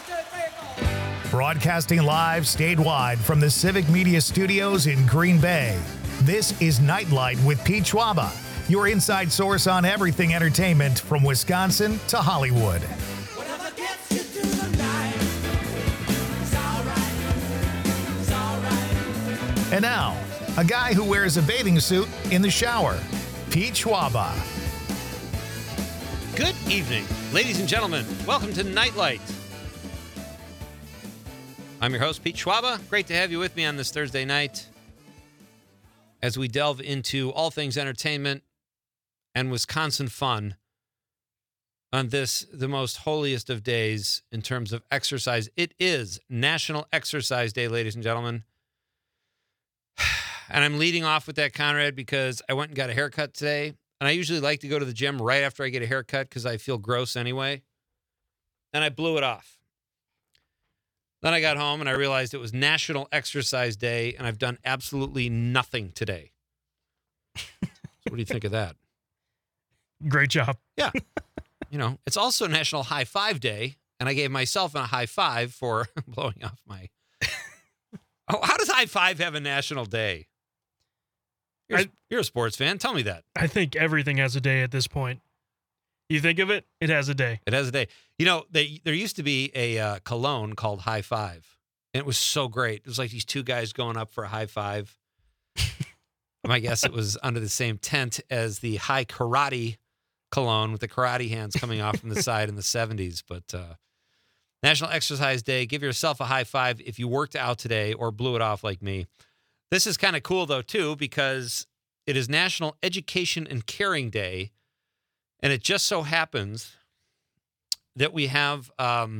Broadcasting live statewide from the Civic Media Studios in Green Bay. This is Nightlight with Pete Schwaba, your inside source on everything entertainment from Wisconsin to Hollywood. And now, a guy who wears a bathing suit in the shower, Pete Schwaba. Good evening, ladies and gentlemen. Welcome to Nightlight. I'm your host, Pete Schwaba. Great to have you with me on this Thursday night as we delve into all things entertainment and Wisconsin fun on this, the most holiest of days in terms of exercise. It is National Exercise Day, ladies and gentlemen. And I'm leading off with that, Conrad, because I went and got a haircut today. And I usually like to go to the gym right after I get a haircut because I feel gross anyway. And I blew it off. Then I got home and I realized it was National Exercise Day and I've done absolutely nothing today. So what do you think of that? Great job. Yeah. You know, it's also National High Five Day and I gave myself a high five for blowing off my... Oh, how does High Five have a national day? You're a sports fan. Tell me that. I think everything has a day at this point. You think of it, it has a day. It has a day. You know, there used to be a cologne called High Five, and it was so great. It was like these two guys going up for a high five. I guess it was under the same tent as the High Karate cologne with the karate hands coming off from the side in the 70s. But National Exercise Day, give yourself a high five if you worked out today or blew it off like me. This is kind of cool, though, too, because it is National Education and Caring Day. And it just so happens that we have the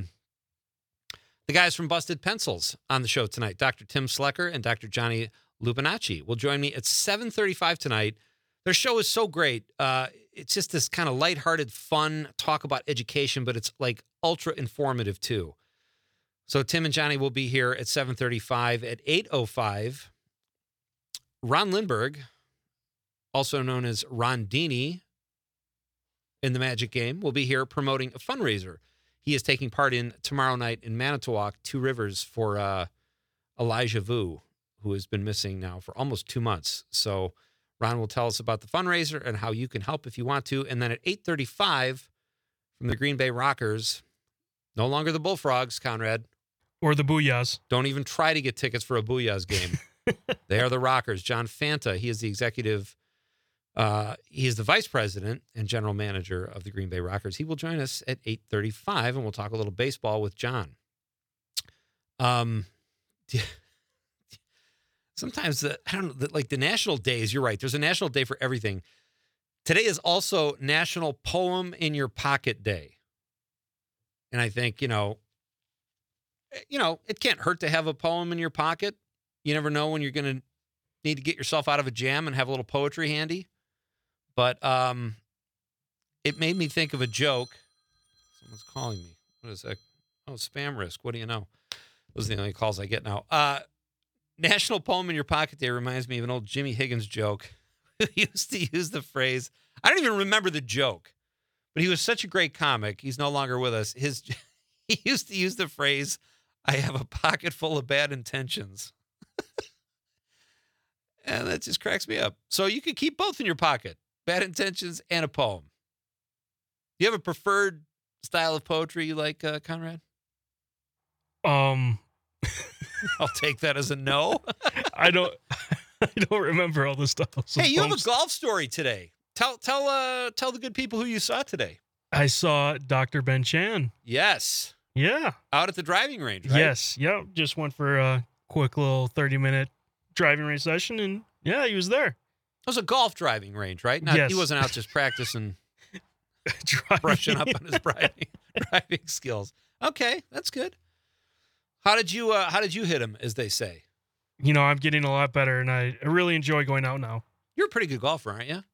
guys from Busted Pencils on the show tonight. Dr. Tim Slecker and Dr. Johnny Lupinacci will join me at 7:35 tonight. Their show is so great. It's just this kind of lighthearted, fun talk about education, but it's like ultra informative too. So Tim and Johnny will be here at 7:35. At 8:05, Ron Lindbergh, also known as Ron Dini, in the Magic Game, will be here promoting a fundraiser he is taking part in tomorrow night in Manitowoc, Two Rivers, for Elijah Vu, who has been missing now for almost 2 months. So Ron will tell us about the fundraiser and how you can help if you want to. And then at 8:35 from the Green Bay Rockers, no longer the Bullfrogs, Conrad. Or the Booyahs. Don't even try to get tickets for a Booyahs game. They are the Rockers. John Fanta, he is the executive. He is the vice president and general manager of the Green Bay Rockers. He will join us at 8:35, and we'll talk a little baseball with John. Sometimes, I don't know, like the national days, you're right. There's a national day for everything. Today is also National Poem in Your Pocket Day. And I think, you know, it can't hurt to have a poem in your pocket. You never know when you're going to need to get yourself out of a jam and have a little poetry handy. But it made me think of a joke. Someone's calling me. What is that? Oh, spam risk. What do you know? Those are the only calls I get now. National Poem in Your Pocket Day reminds me of an old Jimmy Higgins joke. He used to use the phrase. I don't even remember the joke, but he was such a great comic. He's no longer with us. He used to use the phrase, "I have a pocket full of bad intentions." And that just cracks me up. So you could keep both in your pocket. Bad intentions and a poem. Do you have a preferred style of poetry you like, Conrad? I'll take that as a no. I don't remember all the stuff. Hey, you have a golf story today. Tell the good people who you saw today. I saw Dr. Ben Chan. Yes. Yeah. Out at the driving range, right? Yes. Yep. Just went for a quick little 30-minute driving range session, and yeah, he was there. It was a golf driving range, right? Yes. He wasn't out just practicing, driving. brushing up on his driving skills. Okay, that's good. How did you hit him, as they say? You know, I'm getting a lot better, and I really enjoy going out now. You're a pretty good golfer, aren't you?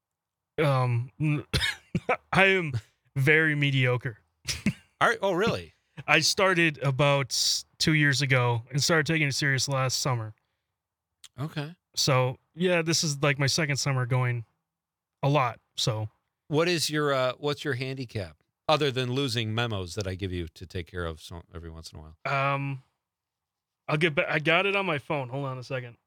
I am very mediocre. Oh, really? I started about 2 years ago and started taking it serious last summer. Okay. So, yeah, this is like my second summer going a lot. So, what is your what's your handicap? Other than losing memos that I give you to take care of every once in a while. I'll get back. I got it on my phone. Hold on a second.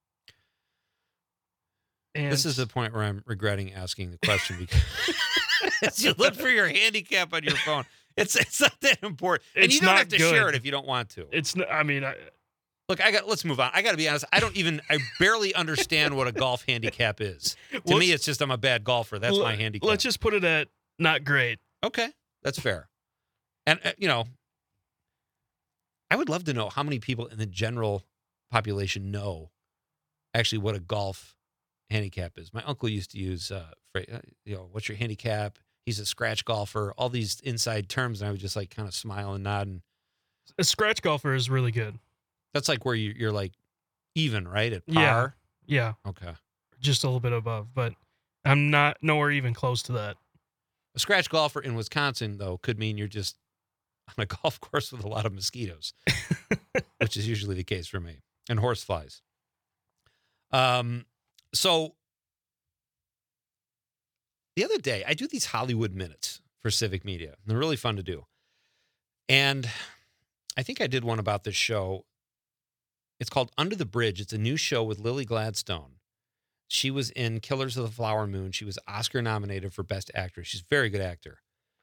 And This is the point where I'm regretting asking the question because you look for your handicap on your phone. It's not that important, and It's you don't not have to good. share it if you don't want to. it's. I mean, Look, let's move on. I got to be honest. I barely understand what a golf handicap is. To Well, me, it's just I'm a bad golfer. That's my handicap. Let's just put it at not great. Okay, that's fair. And I would love to know how many people in the general population know actually what a golf handicap is. My uncle used to use, what's your handicap? He's a scratch golfer. All these inside terms, and I would just like kind of smile and nod. And A scratch golfer is really good. that's like where you're like even, right, at par. Yeah, Okay. just a little bit above, but I'm not nowhere even close to that. A scratch golfer in Wisconsin, though, could mean you're just on a golf course with a lot of mosquitoes, which is usually the case for me, and horseflies. So the other day, I do these Hollywood Minutes for Civic Media. They're really fun to do. And I think I did one about this show. It's called Under the Bridge. It's a new show with Lily Gladstone. She was in Killers of the Flower Moon. She was Oscar nominated for Best Actress. She's a very good actor.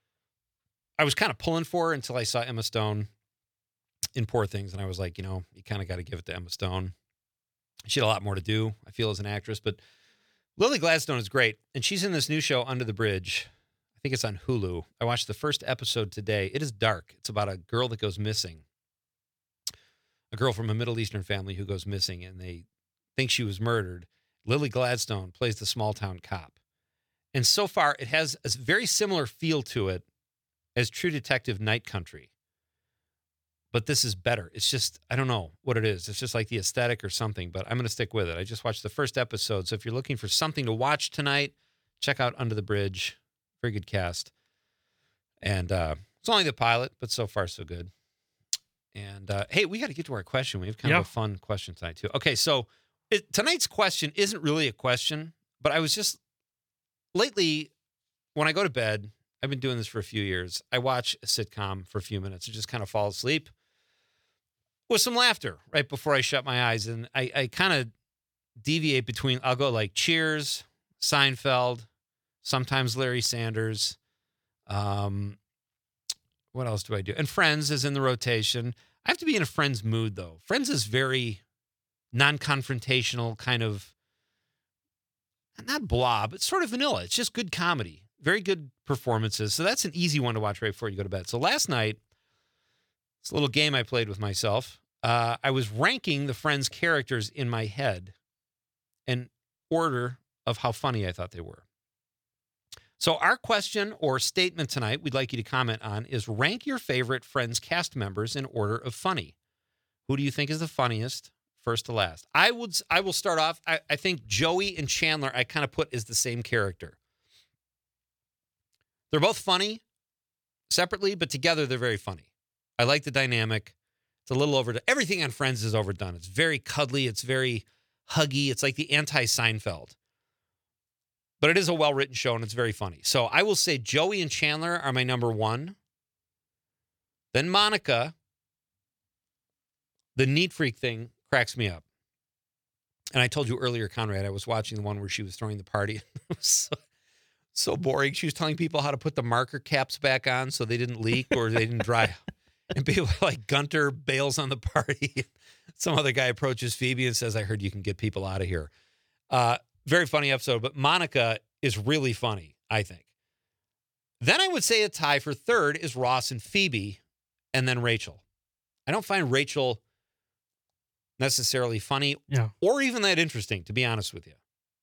I was kind of pulling for her until I saw Emma Stone in Poor Things, and I was like, you kind of got to give it to Emma Stone. She had a lot more to do, I feel, as an actress, but Lily Gladstone is great, and she's in this new show, Under the Bridge. I think it's on Hulu. I watched the first episode today. It is dark. It's about a girl that goes missing, a girl from a Middle Eastern family who goes missing, and they think she was murdered. Lily Gladstone plays the small-town cop. And so far, it has a very similar feel to it as True Detective Night Country. But this is better. It's just, I don't know what it is. It's just like the aesthetic or something, but I'm going to stick with it. I just watched the first episode. So if you're looking for something to watch tonight, check out Under the Bridge. Very good cast. And it's only the pilot, but so far so good. And hey, we got to get to our question. We have kind of a fun question tonight too. Okay, so tonight's question isn't really a question, but I was just, lately, when I go to bed, I've been doing this for a few years. I watch a sitcom for a few minutes and just kind of fall asleep with some laughter right before I shut my eyes. And I kind of deviate between, I'll go like Cheers, Seinfeld, sometimes Larry Sanders. What else do I do? And Friends is in the rotation. I have to be in a Friends mood, though. Friends is very non-confrontational, kind of, not blah, but sort of vanilla. It's just good comedy. Very good performances. So that's an easy one to watch right before you go to bed. So last night, it's a little game I played with myself. I was ranking the Friends characters in my head in order of how funny I thought they were. So our question or statement tonight we'd like you to comment on is rank your favorite Friends cast members in order of funny. Who do you think is the funniest, first to last? I will start off. I think Joey and Chandler I kind of put as the same character. They're both funny separately, but together they're very funny. I like the dynamic. It's a little overdone. Everything on Friends is overdone. It's very cuddly. It's very huggy. It's like the anti-Seinfeld. But it is a well-written show, and it's very funny. So I will say Joey and Chandler are my number one. Then Monica, the neat freak thing cracks me up. And I told you earlier, Conrad, I was watching the one where she was throwing the party. It was so boring. She was telling people how to put the marker caps back on so they didn't leak or they didn't dry. And people like Gunter bails on the party. Some other guy approaches Phoebe and says, I heard you can get people out of here. Very funny episode, but Monica is really funny, I think. Then I would say a tie for third is Ross and Phoebe, and then Rachel. I don't find Rachel necessarily funny or even that interesting, to be honest with you.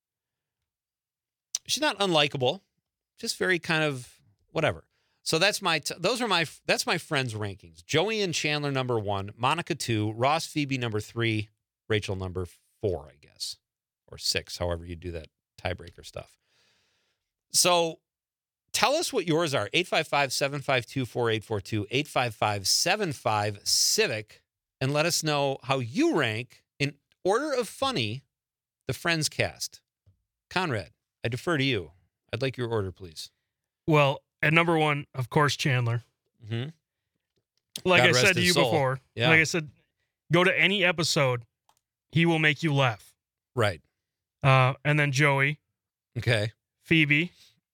She's not unlikable, just very kind of whatever. So that's my Friends rankings. Joey and Chandler number 1, Monica 2, Ross, Phoebe number 3, Rachel number 4, I guess, or 6, however you do that tiebreaker stuff. So tell us what yours are. 855-752-4842, 855-75-CIVIC, and let us know how you rank in order of funny the Friends cast. Conrad, I defer to you. I'd like your order, please. Well, at number one, of course, Chandler. Mm-hmm. Like God I rest said to his you soul. before, Yeah. like I said, go to any episode, he will make you laugh. Right. And then Joey, Okay. Phoebe,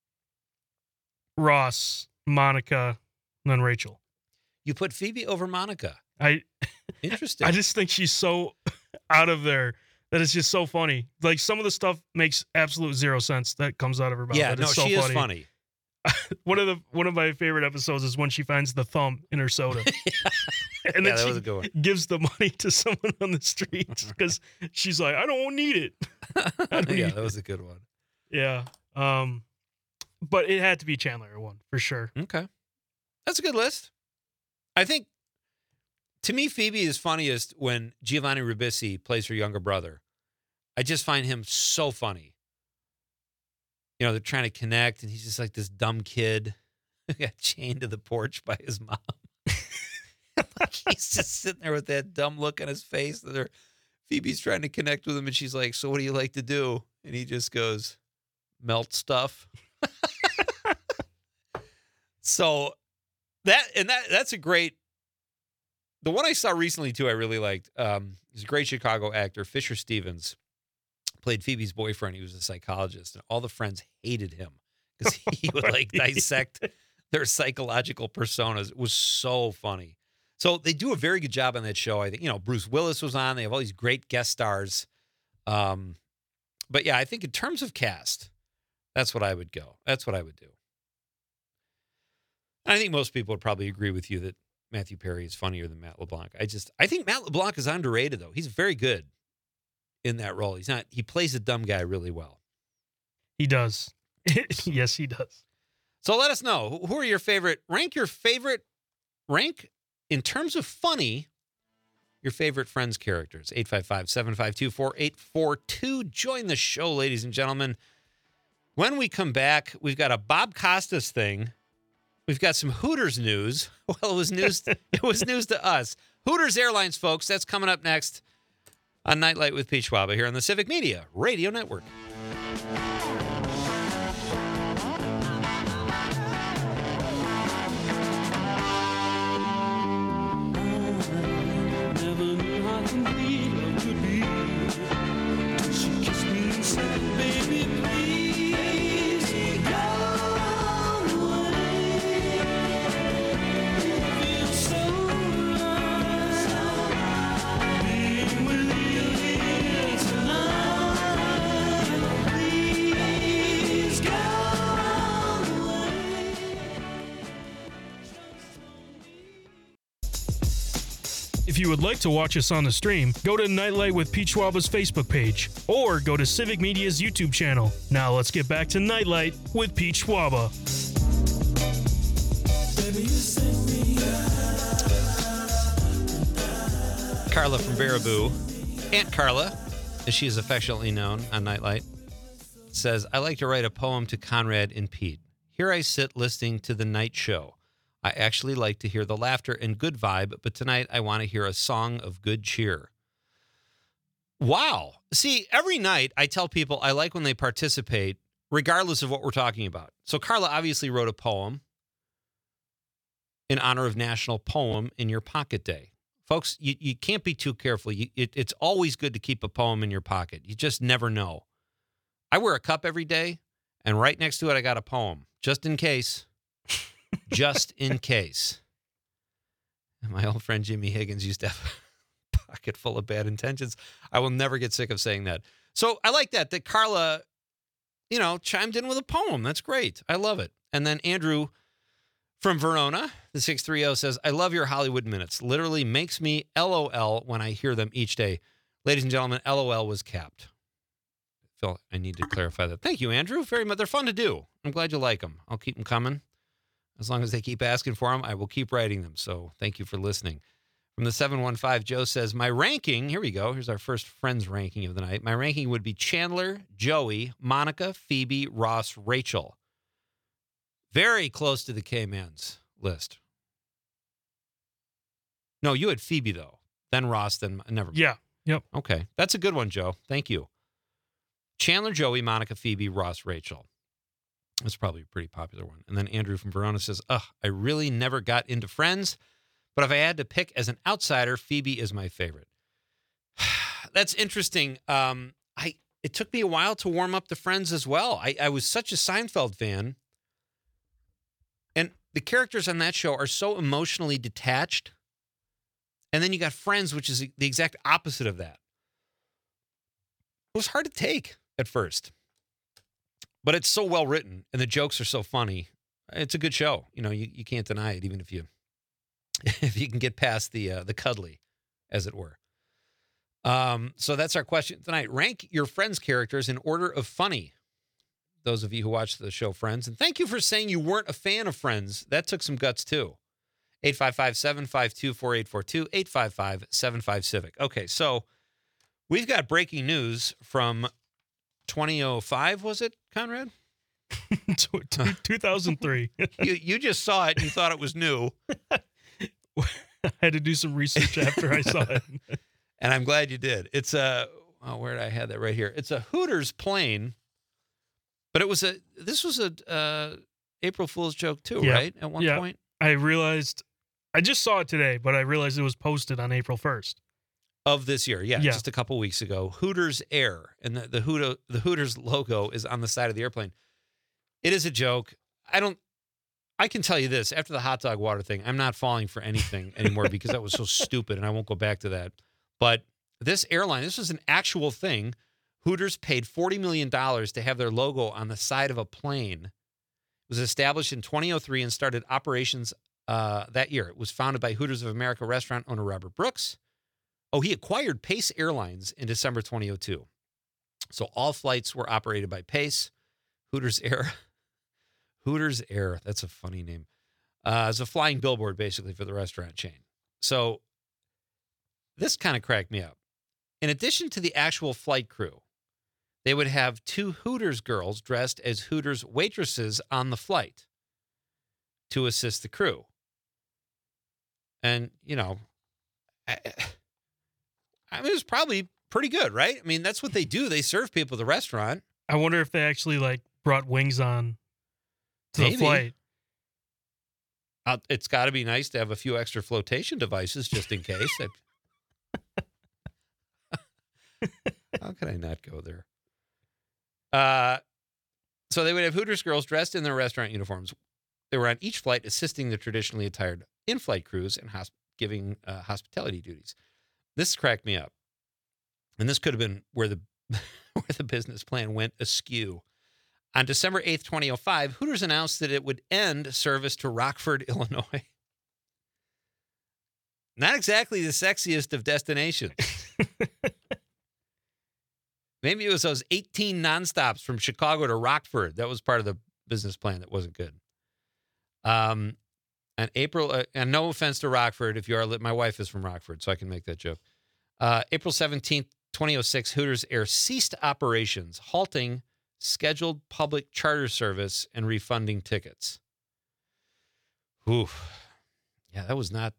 Ross, Monica, and then Rachel. You put Phoebe over Monica. Interesting. I just think she's so out of there that it's just so funny. Like some of the stuff makes absolute zero sense that comes out of her mouth. yeah, That no, is so she funny. is funny. One of my favorite episodes is when she finds the thumb in her soda. And Yeah, then that she was a good one. gives the money to someone on the street because she's like, I don't need it. Yeah, that was a good one. Yeah. But it had to be Chandler one for sure. Okay. That's a good list. I think, to me, Phoebe is funniest when Giovanni Ribisi plays her younger brother. I just find him so funny. You know, they're trying to connect, and he's just like this dumb kid who got chained to the porch by his mom. Like he's just sitting there with that dumb look on his face. That Phoebe's trying to connect with him, and she's like, "So what do you like to do?" And he just goes, "Melt stuff." So that's a great. The one I saw recently too, I really liked. He's a great Chicago actor, Fisher Stevens. Played Phoebe's boyfriend. He was a psychologist, and all the friends hated him because he would like dissect their psychological personas. It was so funny. So they do a very good job on that show. I think, Bruce Willis was on. They have all these great guest stars. But yeah, I think in terms of cast, that's what I would go. That's what I would do. I think most people would probably agree with you that Matthew Perry is funnier than Matt LeBlanc. I think Matt LeBlanc is underrated though. He's very good in that role. He plays a dumb guy really well. He does. Yes, he does. So let us know, who are your favorite, rank in terms of funny, your favorite Friends characters. 855-752-4842. Join the show, ladies and gentlemen. When we come back, we've got a Bob Costas thing. We've got some Hooters news. Well, it was news. It was news to us. Hooters Airlines, folks. That's coming up next on Nightlight with Pete Schwaba here on the Civic Media Radio Network. If you would like to watch us on the stream, go to Nightlight with Pete Schwaba's Facebook page or go to Civic Media's YouTube channel. Now let's get back to Nightlight with Pete Schwaba. Carla from Baraboo, Aunt Carla, as she is affectionately known on Nightlight, says, I like to write a poem to Conrad and Pete. Here I sit listening to the night show. I actually like to hear the laughter and good vibe, but tonight I want to hear a song of good cheer. Wow. See, every night I tell people I like when they participate, regardless of what we're talking about. So Carla obviously wrote a poem in honor of National Poem in Your Pocket Day. Folks, you can't be too careful. It's always good to keep a poem in your pocket. You just never know. I wear a cup every day, and right next to it I got a poem, just in case. Just in case. My old friend Jimmy Higgins used to have a pocket full of bad intentions. I will never get sick of saying that. So I like that Carla, chimed in with a poem. That's great. I love it. And then Andrew from Verona, the 630 says, I love your Hollywood Minutes. Literally makes me LOL when I hear them each day. Ladies and gentlemen, LOL was capped. Phil, I need to clarify that. Thank you, Andrew. Very much. They're fun to do. I'm glad you like them. I'll keep them coming. As long as they keep asking for them, I will keep writing them. So thank you for listening. From the 715, Joe says, my ranking, here we go. Here's our first Friends ranking of the night. My ranking would be Chandler, Joey, Monica, Phoebe, Ross, Rachel. Very close to the K-Man's list. No, you had Phoebe, though. Then Ross, then never mind. Yeah. Yep. Okay. That's a good one, Joe. Thank you. Chandler, Joey, Monica, Phoebe, Ross, Rachel. That's probably a pretty popular one. And then Andrew from Verona says, I really never got into Friends, but if I had to pick as an outsider, Phoebe is my favorite. That's interesting. It took me a while to warm up to Friends as well. I was such a Seinfeld fan. And the characters on that show are so emotionally detached. And then you got Friends, which is the exact opposite of that. It was hard to take at first. But it's so well written, and the jokes are so funny. It's a good show. You know, you can't deny it, even if you can get past the cuddly, as it were. So that's our question tonight. Rank your Friends characters in order of funny. Those of you who watch the show Friends. And thank you for saying you weren't a fan of Friends. That took some guts, too. 855-752-4842, 855-75-CIVIC. Okay, so we've got breaking news from 2005, was it, Conrad? 2003. You just saw it and you thought it was new. I had to do some research after I saw it. And I'm glad you did. It's where did I have that right here? It's a Hooters plane, but this was a April Fool's joke too, right? At one point. I just saw it today, but I realized it was posted on April 1st. Of this year, just a couple weeks ago. Hooters Air, and the Hooters logo is on the side of the airplane. It is a joke. I can tell you this, after the hot dog water thing, I'm not falling for anything anymore because that was so stupid, and I won't go back to that. But this airline, this was an actual thing. Hooters paid $40 million to have their logo on the side of a plane. It was established in 2003 and started operations that year. It was founded by Hooters of America restaurant owner Robert Brooks. He acquired Pace Airlines in December 2002. So all flights were operated by Pace. Hooters Air. Hooters Air. That's a funny name. It's a flying billboard, basically, for the restaurant chain. So this kind of cracked me up. In addition to the actual flight crew, they would have 2 Hooters girls dressed as Hooters waitresses on the flight to assist the crew. And, you know, I mean, it was probably pretty good, right? I mean, that's what they do. They serve people at the restaurant. I wonder if they actually, brought wings on to Maybe. the flight. It's got to be nice to have a few extra flotation devices just in case. How could I not go there? So they would have Hooters girls dressed in their restaurant uniforms. They were on each flight assisting the traditionally attired in-flight crews and giving hospitality duties. This cracked me up. And this could have been where the business plan went askew. On December 8th, 2005, Hooters announced that it would end service to Rockford, Illinois. Not exactly the sexiest of destinations. Maybe it was those 18 nonstops from Chicago to Rockford. That was part of the business plan that wasn't good. And no offense to Rockford, if you are, my wife is from Rockford, so I can make that joke. April 17th, 2006, Hooters Air ceased operations, halting scheduled public charter service and refunding tickets. Oof. Yeah, that was not,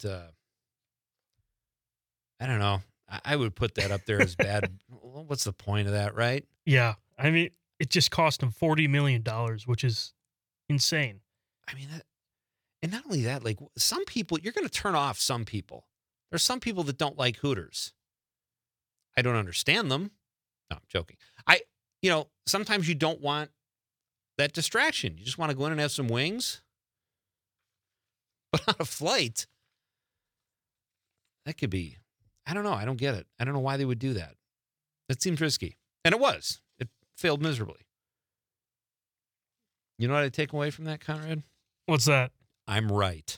I don't know. I would put that up there as bad. What's the point of that, right? Yeah. I mean, it just cost them $40 million, which is insane. I mean, and not only that, some people, you're going to turn off some people. There's some people that don't like Hooters. I don't understand them. No, I'm joking. Sometimes you don't want that distraction. You just want to go in and have some wings. But on a flight, that could be, I don't know. I don't get it. I don't know why they would do that. That seems risky. And it was. It failed miserably. You know what I take away from that, Conrad? What's that? I'm right.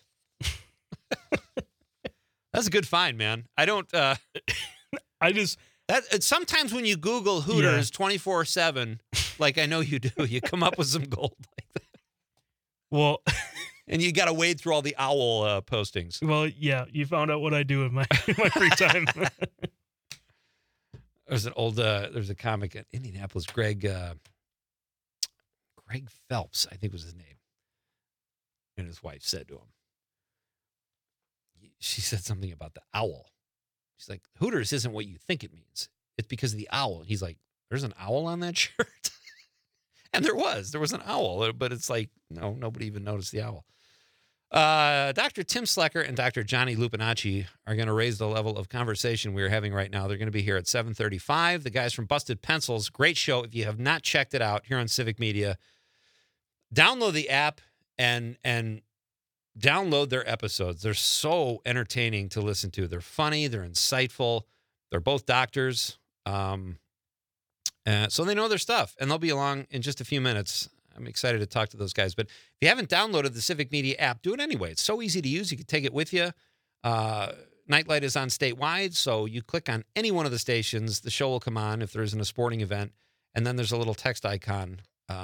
That's a good find, man. I don't, sometimes when you Google Hooters 24/7, like I know you do, you come up with some gold like that. Well, and you got to wade through all the owl postings. Well, yeah, you found out what I do in my free time. There's a comic in Indianapolis, Greg Phelps, I think was his name. And his wife said to him, she said something about the owl. She's like, Hooters isn't what you think it means. It's because of the owl. He's like, there's an owl on that shirt? And there was an owl, but it's like, no, nobody even noticed the owl. Dr. Tim Slecker and Dr. Johnny Lupinacci are going to raise the level of conversation we're having right now. They're going to be here at 7:35. The guys from Busted Pencils, great show. If you have not checked it out here on Civic Media, download the app and download their episodes. They're so entertaining to listen to. They're funny. They're insightful. They're both doctors. So they know their stuff, and they'll be along in just a few minutes. I'm excited to talk to those guys. But if you haven't downloaded the Civic Media app, do it anyway. It's so easy to use. You can take it with you. Nightlight is on statewide, so you click on any one of the stations. The show will come on if there isn't a sporting event. And then there's a little text icon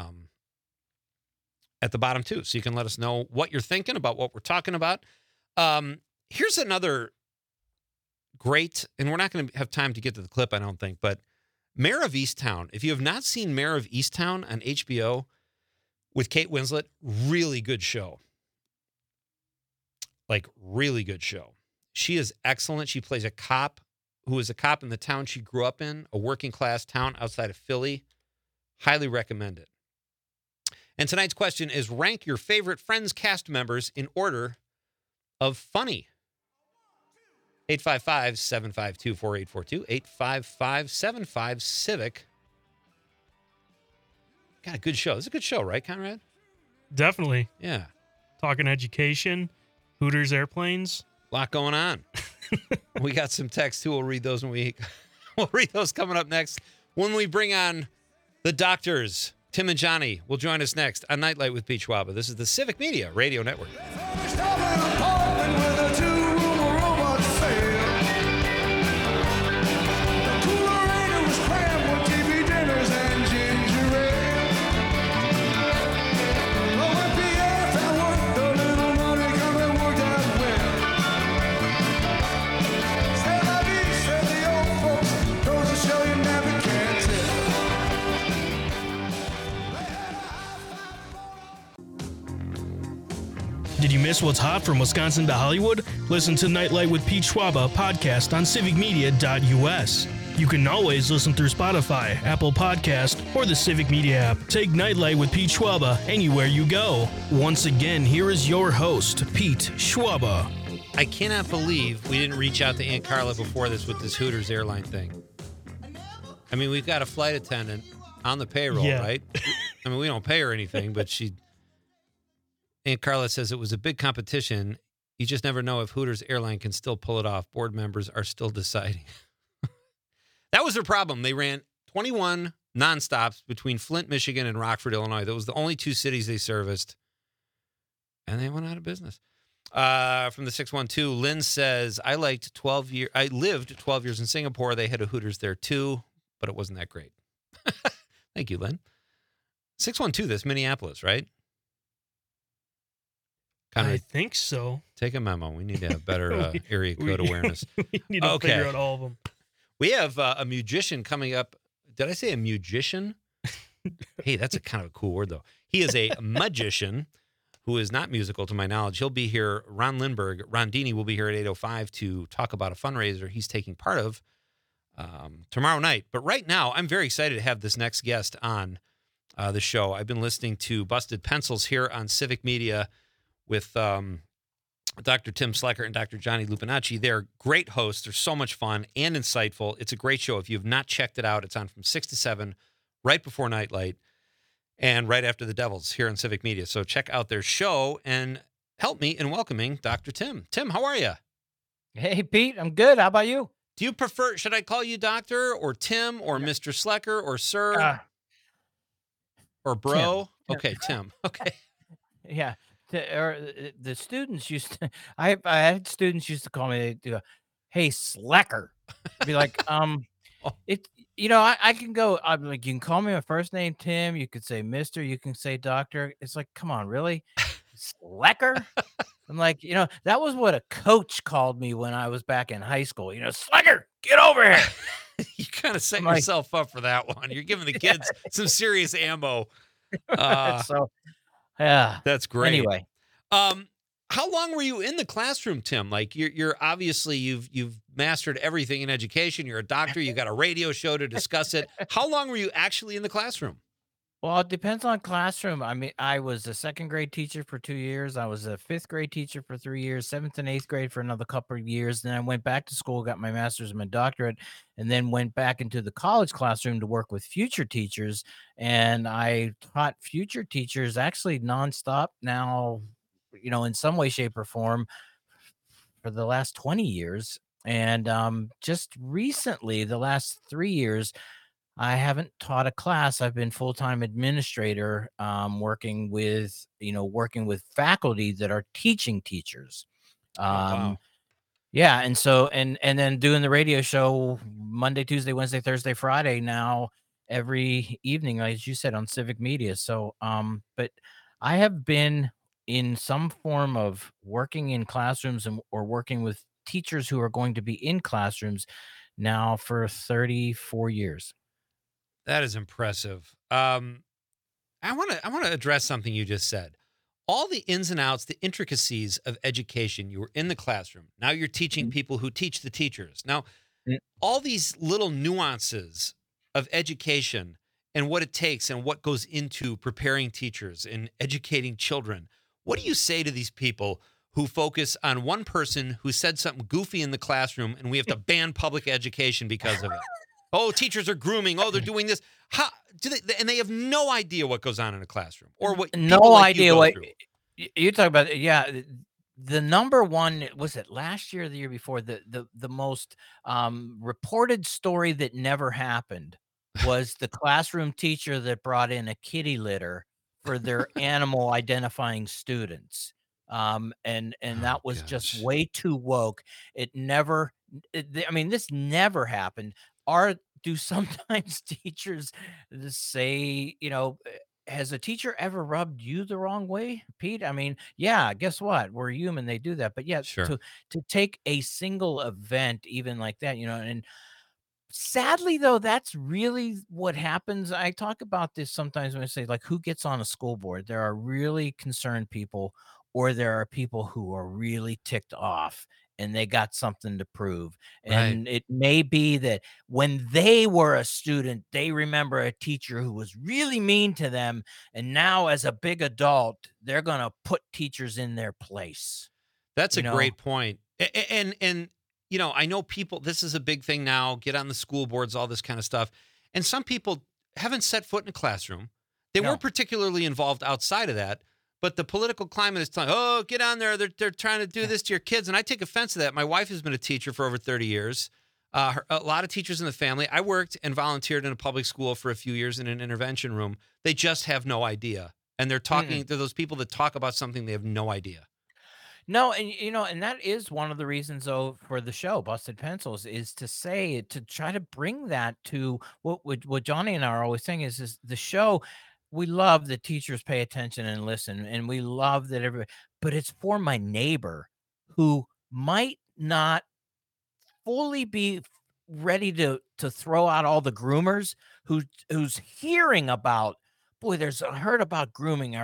at the bottom, too. So you can let us know what you're thinking about what we're talking about. Here's another great, and we're not going to have time to get to the clip, I don't think, but Mare of Easttown. If you have not seen Mare of Easttown on HBO with Kate Winslet, really good show. Like, really good show. She is excellent. She plays a cop who is a cop in the town she grew up in, a working class town outside of Philly. Highly recommend it. And tonight's question is, rank your favorite Friends cast members in order of funny. 855-752-4842, 855-75-CIVIC. Got a good show. This is a good show, right, Conrad? Definitely. Yeah. Talking education, Hooters airplanes. A lot going on. We got some texts, too. We'll read those we'll read those coming up next when we bring on the doctors. Tim and Johnny will join us next on Nightlight with Pete Schwaba. This is the Civic Media Radio Network. Did you miss what's hot from Wisconsin to Hollywood? Listen to Nightlight with Pete Schwaba podcast on civicmedia.us. You can always listen through Spotify, Apple Podcast, or the Civic Media app. Take Nightlight with Pete Schwaba anywhere you go. Once again, here is your host, Pete Schwaba. I cannot believe we didn't reach out to Aunt Carla before this with this Hooters airline thing. I mean, we've got a flight attendant on the payroll, right? I mean, we don't pay her anything, but Aunt Carla says it was a big competition. You just never know if Hooters airline can still pull it off. Board members are still deciding. That was their problem. They ran 21 nonstops between Flint, Michigan, and Rockford, Illinois. That was the only two cities they serviced, and they went out of business. From the 612, Lynn says, I lived 12 years in Singapore. They had a Hooters there too, but it wasn't that great. Thank you, Lynn. 612, that's Minneapolis, right? I think so. Take a memo. We need to have better area code awareness. We need to figure out all of them. We have a musician coming up. Did I say a musician? Hey, that's a kind of a cool word, though. He is a magician who is not musical to my knowledge. He'll be here. Ron Lindbergh, Ron Dini will be here at 8:05 to talk about a fundraiser he's taking part of tomorrow night. But right now, I'm very excited to have this next guest on the show. I've been listening to Busted Pencils here on Civic Media with Dr. Tim Slecker and Dr. Johnny Lupinacci. They're great hosts. They're so much fun and insightful. It's a great show. If you have not checked it out, it's on from 6 to 7, right before Nightlight, and right after the Devils here on Civic Media. So check out their show and help me in welcoming Dr. Tim. Tim, how are you? Hey, Pete, I'm good. How about you? Do you prefer, should I call you Doctor or Tim or Mr. Slecker or Sir or Bro? Tim. Okay, Tim. Okay. Yeah. The students used to, I had students used to call me, they go, hey, Slecker. I'd be like, I can go, I'm like, you can call me my first name, Tim. You could say Mr., you can say Doctor. It's like, come on, really? Slecker? I'm like, that was what a coach called me when I was back in high school. Slecker, get over here. You kind of set yourself up for that one. You're giving the kids some serious ammo. Yeah, that's great. Anyway, how long were you in the classroom, Tim? Like you're obviously you've mastered everything in education. You're a doctor. You got a radio show to discuss it. How long were you actually in the classroom? Well, it depends on classroom. I mean, I was a second grade teacher for 2 years. I was a fifth grade teacher for 3 years, seventh and eighth grade for another couple of years. Then I went back to school, got my master's and my doctorate, and then went back into the college classroom to work with future teachers. And I taught future teachers actually nonstop now, in some way, shape, or form for the last 20 years. And just recently, the last 3 years, I haven't taught a class. I've been full-time administrator, working with faculty that are teaching teachers. Oh Um, wow. yeah, and so and then doing the radio show Monday, Tuesday, Wednesday, Thursday, Friday now every evening, as you said, on Civic Media. So, but I have been in some form of working in classrooms or working with teachers who are going to be in classrooms now for 34 years. That is impressive. I want to address something you just said. All the ins and outs, the intricacies of education. You were in the classroom. Now you're teaching people who teach the teachers. Now, all these little nuances of education and what it takes and what goes into preparing teachers and educating children. What do you say to these people who focus on one person who said something goofy in the classroom and we have to ban public education because of it? Oh, teachers are grooming. Oh, they're doing this. How do they? And they have no idea what goes on in a classroom or what people No like you idea go what through. you talk about. Yeah, the number one, was it last year or the year before, the most reported story that never happened was the classroom teacher that brought in a kitty litter for their animal identifying students. And Oh that was just gosh. way too woke. It never I mean, this never happened. Are Do sometimes teachers say, has a teacher ever rubbed you the wrong way, Pete? I mean, yeah, guess what? We're human, they do that. But yeah, Sure. to take a single event even like that, and sadly though, that's really what happens. I talk about this sometimes when I say, like, who gets on a school board. There are really concerned people, or there are people who are really ticked off and they got something to prove. Right. And it may be that when they were a student, they remember a teacher who was really mean to them, and now as a big adult, they're going to put teachers in their place, That's a you know? great point. And I know people, this is a big thing now, get on the school boards, all this kind of stuff. And some people haven't set foot in a classroom. They weren't No. particularly involved outside of that, but the political climate is telling, oh, get on there. They're trying to do Yeah. this to your kids. And I take offense to that. My wife has been a teacher for over 30 years. A lot of teachers in the family. I worked and volunteered in a public school for a few years in an intervention room. They just have no idea. And they're Mm-mm. talking to those people that talk about something they have no idea. No, and that is one of the reasons though for the show, Busted Pencils, is to try to bring that to what Johnny and I are always saying is the show. We love that teachers pay attention and listen, and we love that everybody, but it's for my neighbor who might not fully be ready to throw out all the groomers, who's hearing about, boy, I heard about grooming.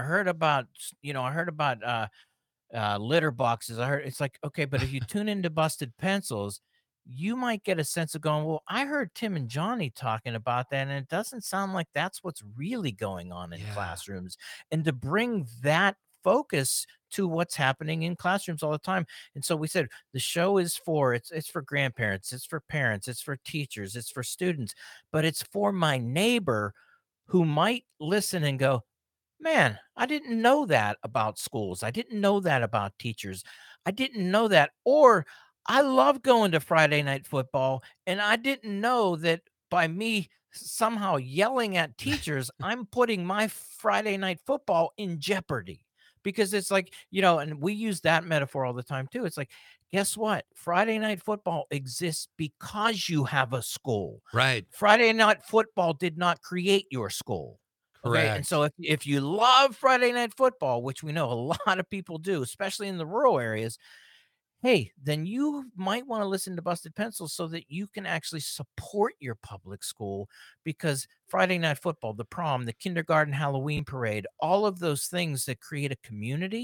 I heard about litter boxes. I heard it's like, okay, but if you tune into Busted Pencils, you might get a sense of going, well, I heard Tim and Johnny talking about that, and it doesn't sound like that's what's really going on in Yeah. classrooms. And to bring that focus to what's happening in classrooms all the time. And so we said the show is for it's for grandparents, it's for parents, it's for teachers, it's for students, but it's for my neighbor who might listen and go, man, I didn't know that about schools. I didn't know that about teachers. I didn't know that. Or I love going to Friday night football, and I didn't know that by me somehow yelling at teachers, I'm putting my Friday night football in jeopardy. Because it's like, and we use that metaphor all the time too. It's like, guess what? Friday night football exists because you have a school. Right. Friday night football did not create your school. Okay, and Correct. so if you love Friday night football, which we know a lot of people do, especially in the rural areas, hey, then you might want to listen to Busted Pencils so that you can actually support your public school, because Friday night football, the prom, the kindergarten Halloween parade, all of those things that create a community,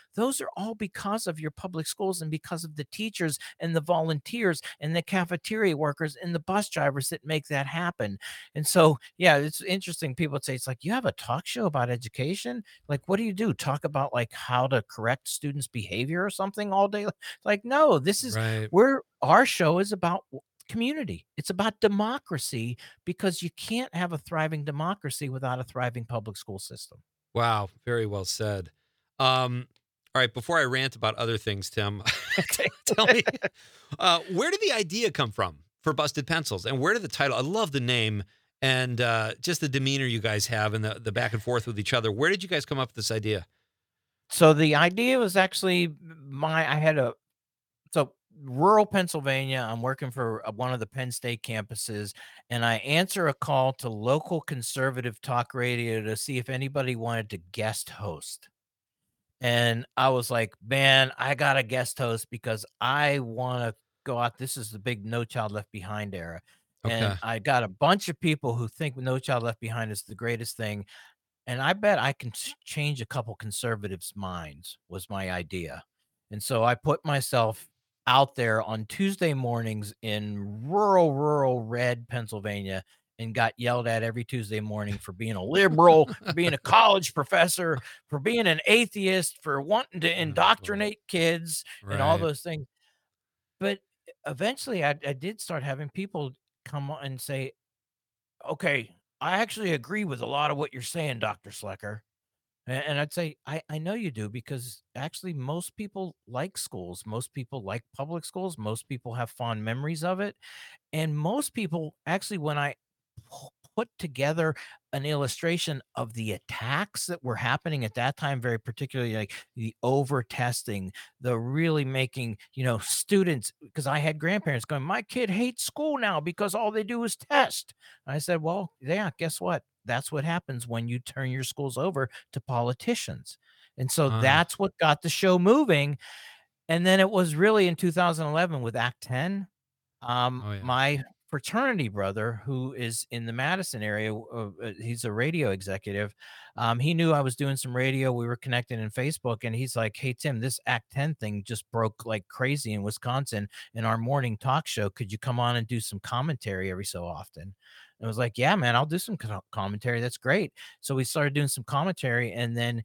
those are all because of your public schools and because of the teachers and the volunteers and the cafeteria workers and the bus drivers that make that happen. And so, yeah, it's interesting. People would say, it's like, you have a talk show about education? Like, what do you do? Talk about like how to correct students' behavior or something all day? Like, no, this is Right. where our show is about community. It's about democracy because you can't have a thriving democracy without a thriving public school system. Wow. Very well said. All right. Before I rant about other things, Tim, tell me, where did the idea come from for Busted Pencils, and where did the title? I love the name and just the demeanor you guys have and the back and forth with each other. Where did you guys come up with this idea? So the idea was actually so rural Pennsylvania. I'm working for one of the Penn State campuses, and I answer a call to local conservative talk radio to see if anybody wanted to guest host. And I was like, man, I got a guest host because I want to go out. This is the big No Child Left Behind era. Okay. And I got a bunch of people who think No Child Left Behind is the greatest thing. And I bet I can change a couple conservatives' minds, was my idea. And so I put myself out there on Tuesday mornings in rural red Pennsylvania and got yelled at every Tuesday morning for being a liberal, for being a college professor, for being an atheist, for wanting to indoctrinate kids and all Right. those things. But eventually I did start having people come on and say, okay, I actually agree with a lot of what you're saying, Dr. Slecker. And I'd say, I know you do, because actually most people like schools. Most people like public schools. Most people have fond memories of it. And most people actually, when I put together an illustration of the attacks that were happening at that time, very particularly like the over testing, the really making, students, because I had grandparents going, my kid hates school now because all they do is test. And I said, well, yeah, guess what? That's what happens when you turn your schools over to politicians. And so that's what got the show moving. And then it was really in 2011 with Act 10. My fraternity brother, who is in the Madison area, he's a radio executive. He knew I was doing some radio. We were connected in Facebook, and he's like, hey, Tim, this Act 10 thing just broke like crazy in Wisconsin in our morning talk show. Could you come on and do some commentary every so often? And I was like, yeah, man, I'll do some commentary. That's great. So we started doing some commentary, and then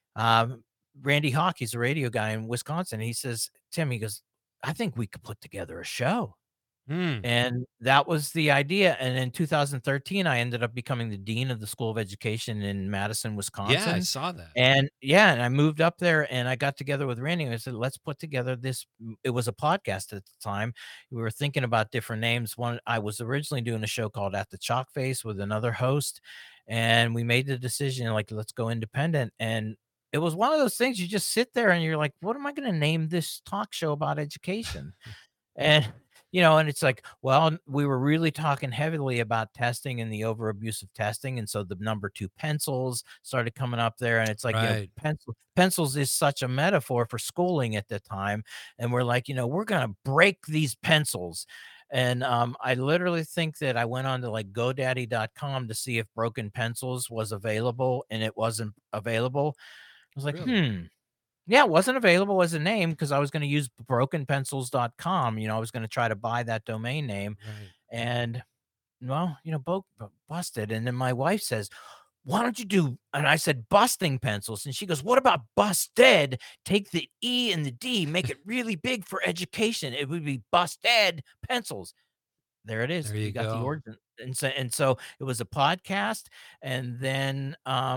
Randy Hawk, he's a radio guy in Wisconsin. He says, Tim, he goes, I think we could put together a show. And that was the idea. And in 2013, I ended up becoming the dean of the School of Education in Madison, Wisconsin. Yeah, I saw that. And and I moved up there, and I got together with Randy, and I said, let's put together this. It was a podcast at the time. We were thinking about different names. I was originally doing a show called At the Chalk Face with another host, and we made the decision, like, let's go independent. And it was one of those things, you just sit there and you're like, what am I going to name this talk show about education? And and it's like, well, we were really talking heavily about testing and the over abuse of testing. And so the number 2 pencils started coming up there. And it's like, pencils is such a metaphor for schooling at the time. And we're like, we're going to break these pencils. And I literally think that I went on to like GoDaddy.com to see if Broken Pencils was available, and it wasn't available. I was like, yeah, it wasn't available as a name because I was going to use brokenpencils.com. I was going to try to buy that domain name. And, well, busted. And then my wife says, why don't you do, and I said, busting pencils. And she goes, what about busted? Take the E and the D, make it really big for education. It would be busted pencils. There it is. There you got go. the origin. And so it was a podcast. And then,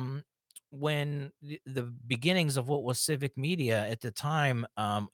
when the beginnings of what was Civic Media at the time,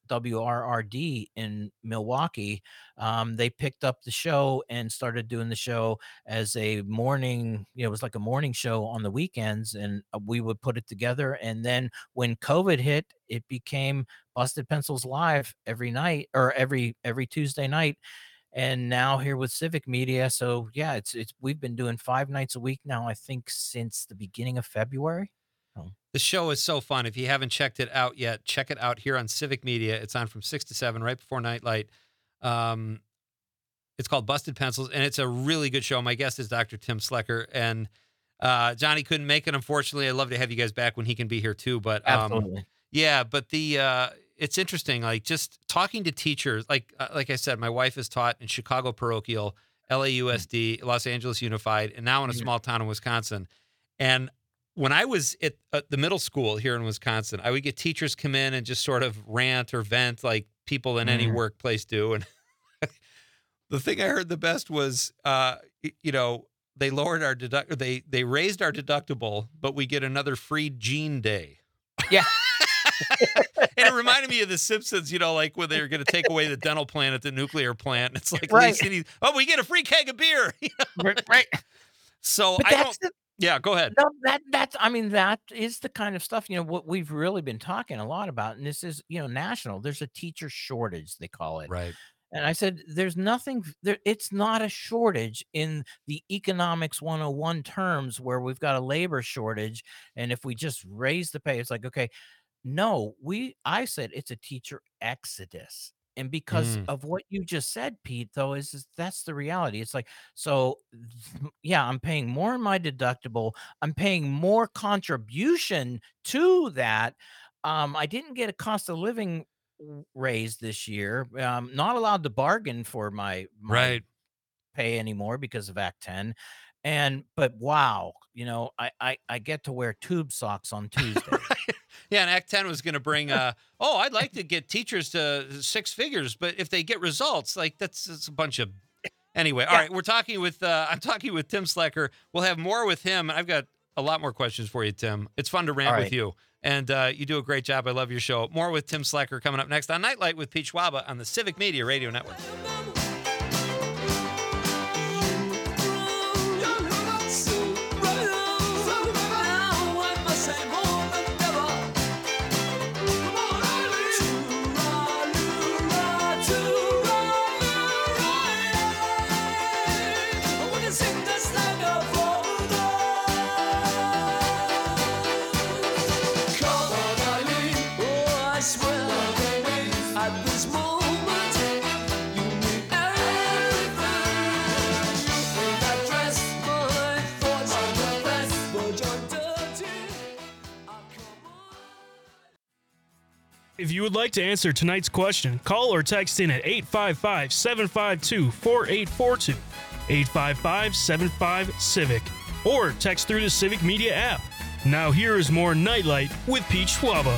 WRRD in Milwaukee, they picked up the show and started doing the show as a morning, it was like a morning show on the weekends, and we would put it together. And then when COVID hit, it became Busted Pencils Live every night, or every Tuesday night. And now here with Civic Media. So yeah, it's we've been doing 5 nights a week now, I think, since the beginning of February. The show is so fun. If you haven't checked it out yet, check it out here on Civic Media. It's on from 6 to 7, right before Nightlight. It's called Busted Pencils, and it's a really good show. My guest is Dr. Tim Slecker, and Johnny couldn't make it, unfortunately. I'd love to have you guys back when he can be here too. But Absolutely. Yeah, but it's interesting. Like just talking to teachers. Like I said, my wife is taught in Chicago Parochial, LAUSD, Los Angeles Unified, and now in a Mhm. small town in Wisconsin. And when I was at the middle school here in Wisconsin, I would get teachers come in and just sort of rant or vent like people in any Mhm. workplace do. And the thing I heard the best was, they lowered our they raised our deductible, but we get another free gene day. Yeah. And it reminded me of The Simpsons, like when they were going to take away the dental plan at the nuclear plant. It's like, Right. we get a free keg of beer. Right. So But I that's don't. Yeah, go ahead. no, that's I mean, that is the kind of stuff, what we've really been talking a lot about, and this is, national. There's a teacher shortage, they call it. Right. And I said, there's nothing there. It's not a shortage in the economics 101 terms where we've got a labor shortage. And if we just raise the pay, it's like, okay, no, I said it's a teacher exodus. And because Mm, of what you just said, Pete, though, is that's the reality. It's like, so yeah, I'm paying more in my deductible. I'm paying more contribution to that. I didn't get a cost of living raise this year. Not allowed to bargain for my right. pay anymore because of Act 10. But wow, I get to wear tube socks on Tuesdays. Right. Yeah, and Act 10 was going to bring, I'd like to get teachers to six figures, but if they get results, like that's a bunch of. Anyway, all Yeah. right, I'm talking with Tim Slecker. We'll have more with him. I've got a lot more questions for you, Tim. It's fun to rant All with right. you. And you do a great job. I love your show. More with Tim Slecker coming up next on Nightlight with Pete Schwaba on the Civic Media Radio Network. If you would like to answer tonight's question, call or text in at 855-752-4842, 855-75-CIVIC, or text through the Civic Media app. Now here is more Nightlight with Pete Schwaba.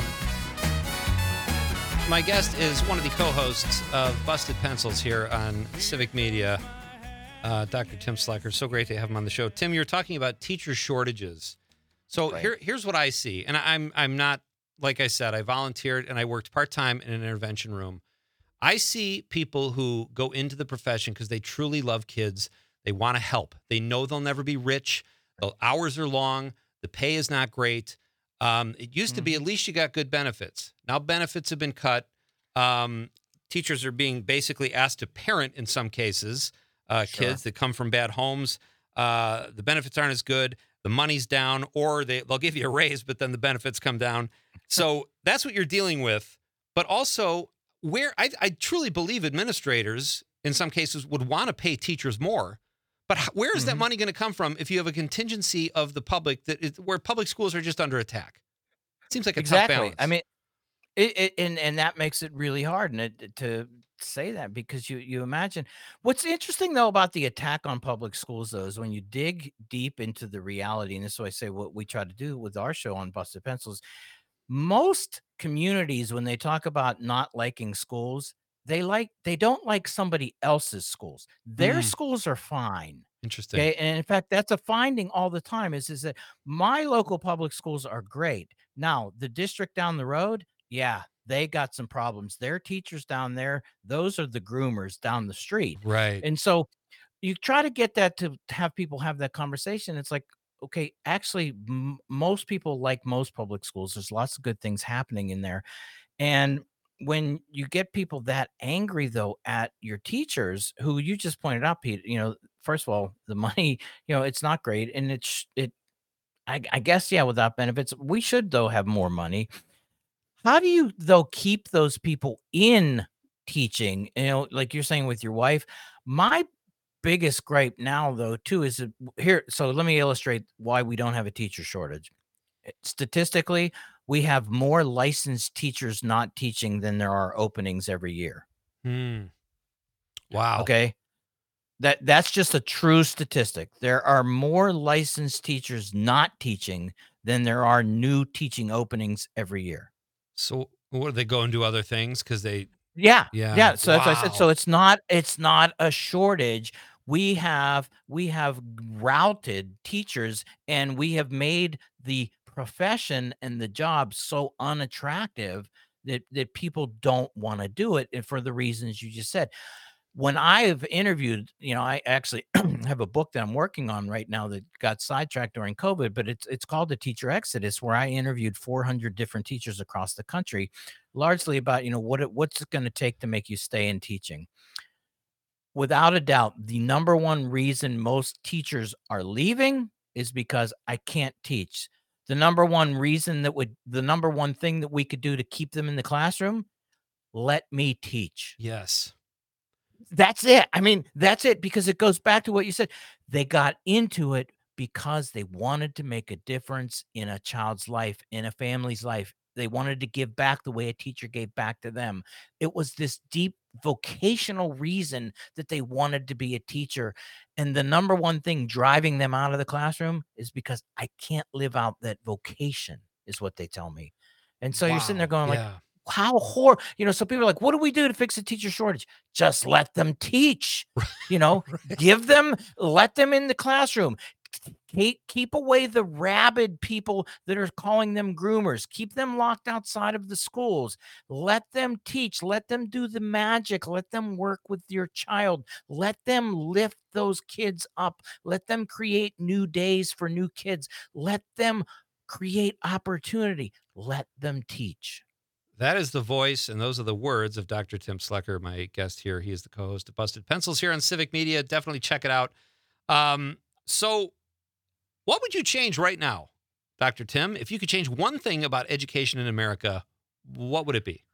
My guest is one of the co-hosts of Busted Pencils here on Civic Media, Dr. Tim Slecker. So great to have him on the show. Tim, you're talking about teacher shortages. So Right. here's what I see, and I'm not, like I said, I volunteered and I worked part-time in an intervention room. I see people who go into the profession because they truly love kids. They want to help. They know they'll never be rich. The hours are long. The pay is not great. It used to be at least you got good benefits. Now benefits have been cut. Teachers are being basically asked to parent in some cases, kids that come from bad homes. The benefits aren't as good. The money's down, or they'll give you a raise, but then the benefits come down. So that's what you're dealing with. But also, where I truly believe administrators in some cases would want to pay teachers more. But where is that money going to come from if you have a contingency of the public where public schools are just under attack? Seems like a tough Exactly. balance. I mean, and that makes it really hard to say that, because you imagine what's interesting though about the attack on public schools though is when you dig deep into the reality, and this is why I say what we try to do with our show on Busted Pencils. Most communities, when they talk about not liking schools, they don't like somebody else's schools. Their Mm, schools are fine. interesting. Okay. And in fact, that's a finding all the time is that my local public schools are great. Now, the district down the road, yeah, they got some problems. Their teachers down there, those are the groomers down the street. Right. And so you try to get that to have people have that conversation. It's like, okay, actually, most people like most public schools. There's lots of good things happening in there. And when you get people that angry though at your teachers, who you just pointed out, Pete, first of all, the money, it's not great. And I guess, yeah, without benefits, we should though have more money. How do you though keep those people in teaching? Like you're saying with your wife, my biggest gripe now though too is here. So let me illustrate why we don't have a teacher shortage. Statistically, we have more licensed teachers not teaching than there are openings every year. Wow. Okay. That's just a true statistic. There are more licensed teachers not teaching than there are new teaching openings every year. So what do they go and do other things? Because they, Yeah. yeah. Yeah. So as I said, so Wow. it's not a shortage. We have routed teachers, and we have made the profession and the job so unattractive that people don't want to do it, and for the reasons you just said. When I have interviewed, I actually have a book that I'm working on right now that got sidetracked during COVID, but it's called The Teacher Exodus, where I interviewed 400 different teachers across the country, largely about, what's it going to take to make you stay in teaching. Without a doubt, the number one reason most teachers are leaving is because I can't teach. The number one thing that we could do to keep them in the classroom, let me teach. Yes. That's it. I mean, that's it, because it goes back to what you said. They got into it because they wanted to make a difference in a child's life, in a family's life. They wanted to give back the way a teacher gave back to them. It was this deep vocational reason that they wanted to be a teacher. And the number one thing driving them out of the classroom is because I can't live out that vocation, is what they tell me. And so you're sitting there going like, Yeah. how so people are like, what do we do to fix the teacher shortage? Just let them teach, let them in the classroom. Keep away the rabid people that are calling them groomers. Keep them locked outside of the schools. Let them teach. Let them do the magic. Let them work with your child. Let them lift those kids up. Let them create new days for new kids. Let them create opportunity. Let them teach. That is the voice, and those are the words of Dr. Tim Slecker, my guest here. He is the co-host of Busted Pencils here on Civic Media. Definitely check it out. So what would you change right now, Dr. Tim? If you could change one thing about education in America, what would it be?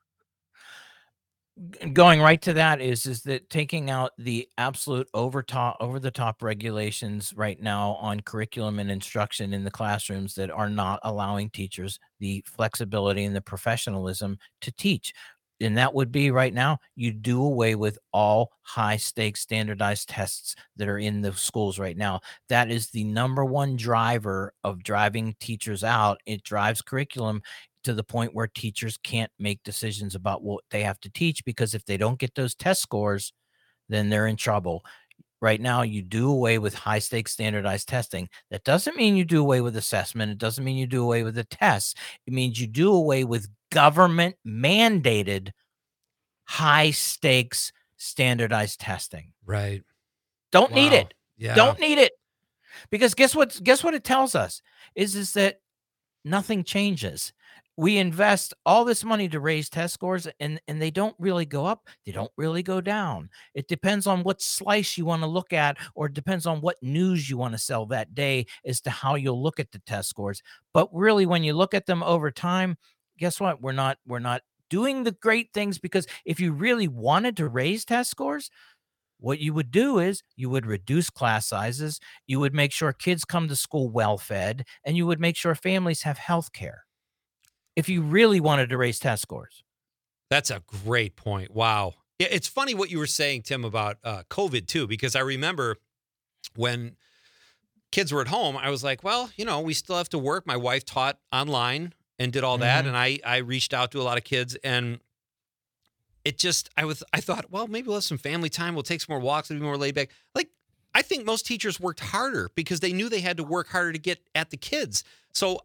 Going right to that is that taking out the absolute over the top regulations right now on curriculum and instruction in the classrooms that are not allowing teachers the flexibility and the professionalism to teach. And that would be right now, you do away with all high stakes standardized tests that are in the schools right now. That is the number one driver of driving teachers out. It drives curriculum to the point where teachers can't make decisions about what they have to teach, because if they don't get those test scores, then they're in trouble. Right now, you do away with high stakes standardized testing. That doesn't mean you do away with assessment. It doesn't mean you do away with the tests. It means you do away with government mandated high stakes standardized testing. Right. Don't need it. Yeah. Don't need it. Because guess what it tells us is that nothing changes. We invest all this money to raise test scores, and they don't really go up. They don't really go down. It depends on what slice you want to look at, or it depends on what news you want to sell that day as to how you'll look at the test scores. But really, when you look at them over time, guess what? We're not doing the great things, because if you really wanted to raise test scores, what you would do is you would reduce class sizes, you would make sure kids come to school well-fed, and you would make sure families have health care. If you really wanted to raise test scores. That's a great point. Wow. Yeah, it's funny what you were saying, Tim, about COVID too, because I remember when kids were at home, I was like, well, we still have to work. My wife taught online and did all that. And I reached out to a lot of kids, and it just, I thought, well, maybe we'll have some family time. We'll take some more walks. It'll be more laid back. Like, I think most teachers worked harder because they knew they had to work harder to get at the kids. So,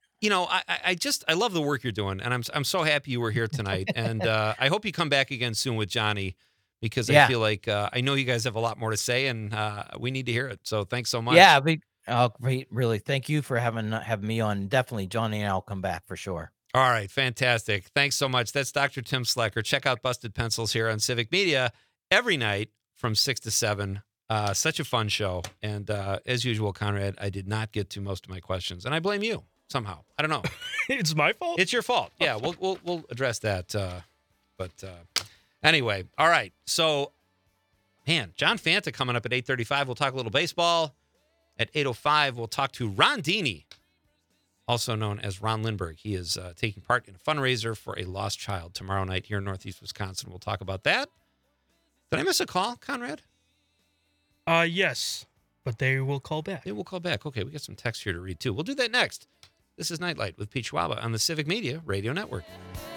I love the work you're doing, and I'm so happy you were here tonight. And I hope you come back again soon with Johnny, because I feel like I know you guys have a lot more to say, and we need to hear it. So thanks so much. Yeah, great, really. Thank you for having me on. Definitely, Johnny and I'll come back for sure. All right, fantastic. Thanks so much. That's Dr. Tim Slecker. Check out Busted Pencils here on Civic Media every night from 6 to 7. Such a fun show. And as usual, Conrad, I did not get to most of my questions, and I blame you. Somehow, I don't know. It's my fault. It's your fault. Yeah, we'll address that. But anyway, all right. So, man, John Fanta coming up at 8:35. We'll talk a little baseball. At 8:05, we'll talk to Ron Dini. also known as Ron Lindbergh. He is taking part in a fundraiser for a lost child tomorrow night here in Northeast Wisconsin. We'll talk about that. Did I miss a call, Conrad? Yes, but they will call back. They will call back. Okay, we got some text here to read, too. We'll do that next. This is Nightlight with Pete Schwaba on the Civic Media Radio Network.